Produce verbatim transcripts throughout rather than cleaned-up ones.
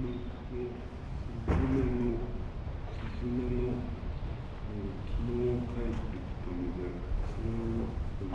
スズメの、スズメの、昨日書いてたので、それを、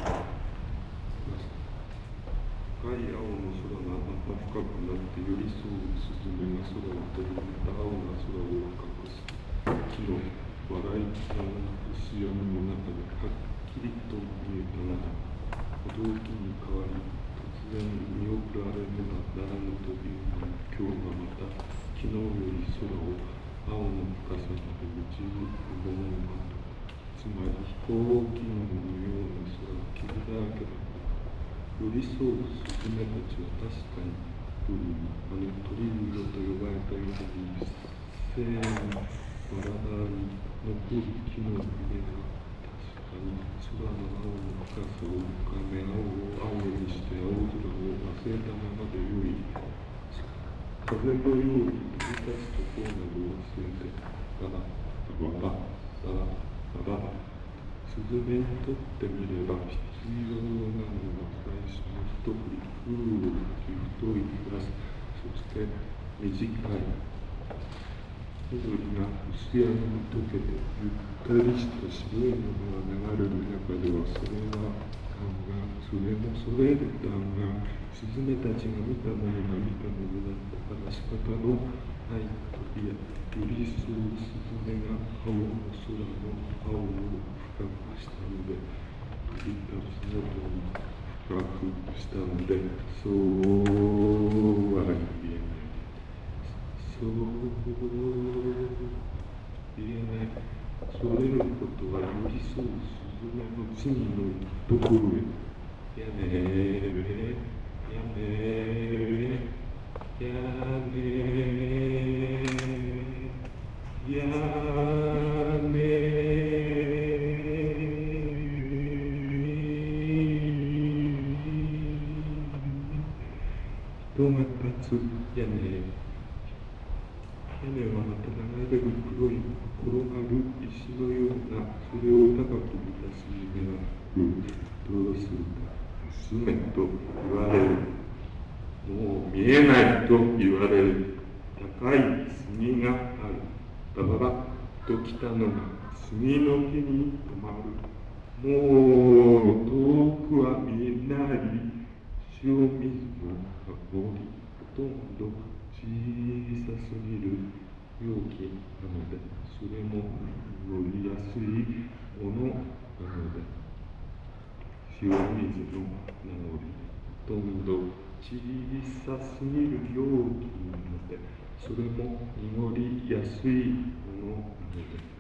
深い青の空がまた深くなって寄り添うスズメが空を飛び、また青な空を隠す。木の笑いな薄闇の中ではっきりと見えたのだ。歩道木に変わり、突然見送られねばならぬというのに、今日はまた昨日より空を青の深さまで宇宙うごもうかと。つまり飛行機雲のような空は傷だらけだった。寄り添うスズメたちは確かに、うん、あの鳥色と呼ばれたように一斉にバラバラに残る木の上が確かに空の青の深さを深め、青を青にして青空を忘れたままでよい。風のように飛び出すところなどを忘れて、バラバラバラバラバラ。スズメにとってみれば必要なのは最初の一振り、ふーという太いグラス、そして短い緑が薄闇に溶けてゆったりした白いものが流れる中では、それは弾丸、それもそれで弾丸、スズメたちが見たものが見たものだったから仕方のないことや、寄り添うスズメが青の空の青を深くしたので、飛び立つのと深くしたので、そうは言えない。そう言えない。それることは寄り添うスズメの次のところへ。やめー、やめー、やめー、やめー。人が立つ屋根。屋根はまた流れる黒い転がる石のような、それを高く見たスズメは、うん、どうするか、娘と言われる。もう見えないと言われる。高い杉がある。バババッと来たのが杉の木に止まる。もう遠くは見えない。塩水の森、ほとんど小さすぎる容器なので、それも乗りやすいものなので、塩水の名残、ほとんど小さすぎる容器なので、それも濁りやすいものなので、